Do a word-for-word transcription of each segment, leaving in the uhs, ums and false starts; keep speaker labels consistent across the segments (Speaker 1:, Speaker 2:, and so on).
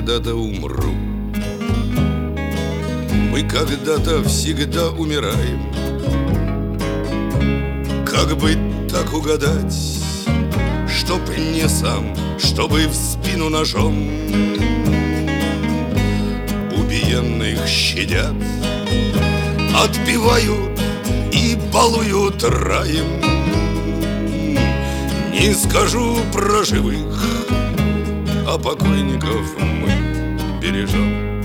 Speaker 1: когда-то умру. Мы когда-то всегда умираем. Как быть так угадать, чтоб не сам, чтобы в спину ножом? Убиенных щадят, отпевают и балуют раем. Не скажу про живых, а покойников мы бережем.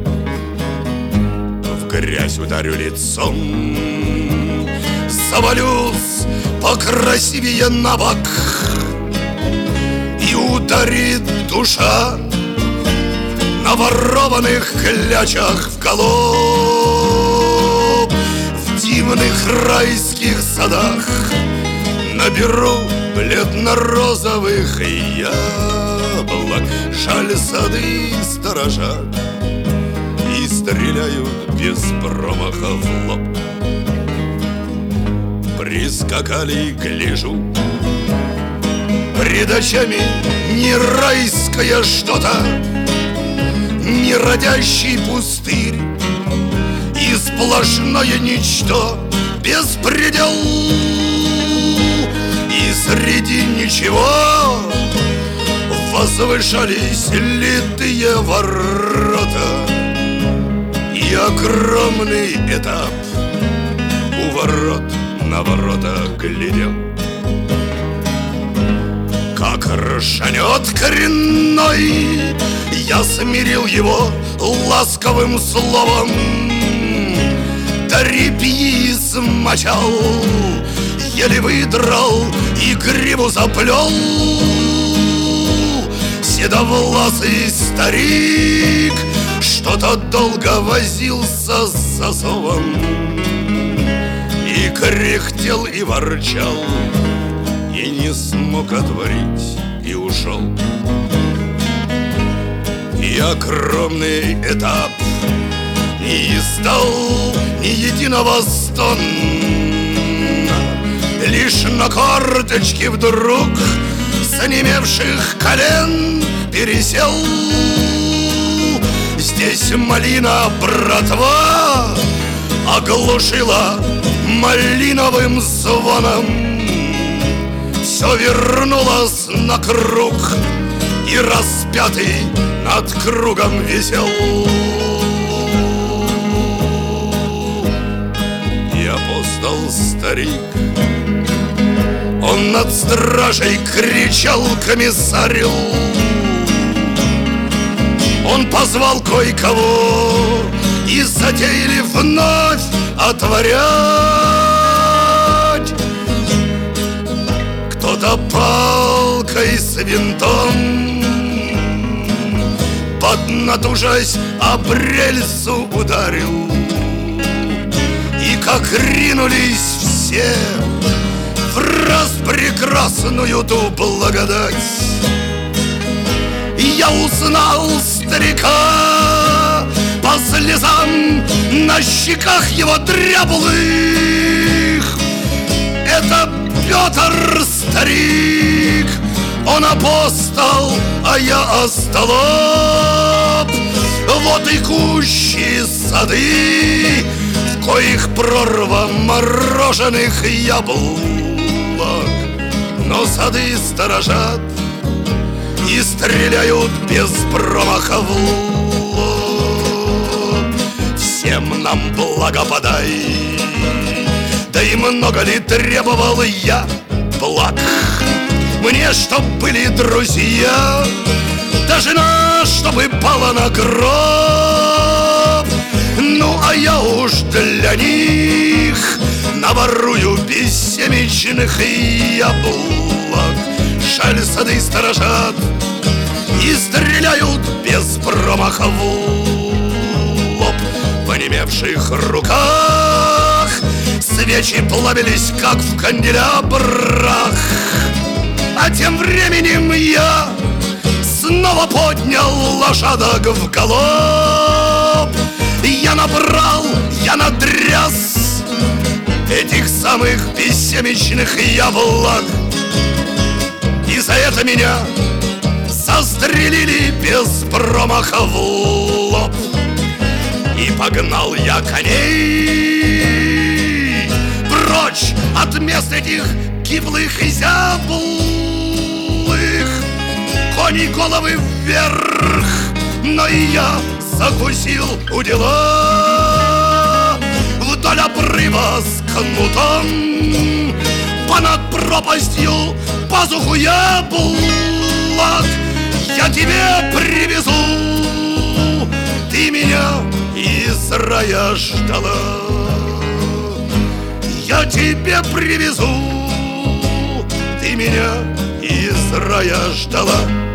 Speaker 1: В грязь ударю лицом, завалюсь покрасивее на бок, и ударит душа на ворованных клячах в голубь. В дивных райских садах наберу бледно-розовых яблок. Жаль, сады сторожат и стреляют без промаха в лоб. Прискакали, гляжу, пред очами не райское что-то, не родящий пустырь и сплошное ничто, беспредел. И среди ничего возвышались литые ворота и огромный этап у ворот на ворота глядел. Как ржанет коренной, я смирил его ласковым словом. До репьи смочал, еле выдрал и гриву заплел. Седовласый старик что-то долго возился с засовом и кряхтел и ворчал, и не смог отворить, и ушел. И огромный этап не издал ни единого стона, лишь на корточки вдруг с онемевших колен пересел. Здесь малина, братва, оглушила малиновым звоном. Все вернулось на круг, и распятый над кругом висел. И апостол старик, он над стражей кричал, комиссарил. Он позвал кое-кого, и затеяли вновь отворять. Кто-то палкой с винтом, поднатужась, об рельсу ударил. И как ринулись все в распрекрасную ту благодать, я узнал старика по слезам на щеках его дряблых. Это Петр старик, он апостол, а я остолоп. Вот и кущи сады, в коих прорва мороженых яблок. Но сады сторожат и стреляют без промаха в лоб. Всем нам благо подай, да и много ли требовал я благ? Мне, чтоб были друзья, да жена, чтобы пала на гроб. Ну, а я уж для них наворую бессемечных яблок. Жаль, сады сторожат и стреляют без промаха в лоб. В онемевших руках свечи плавились, как в канделябрах. А тем временем я снова поднял лошадок в галоп. Я набрал, я надряс этих самых бессемечных яблок. И за это меня, за застрелили без промаха в лоб. И погнал я коней прочь от мест этих гиблых и зяблых. Кони головы вверх, но и я закусил у дела. Вдоль обрыва с кнутом, понад пропастью пазуху яблок я тебе привезу. Ты меня из рая ждала, я тебе привезу. Ты меня из рая ждала.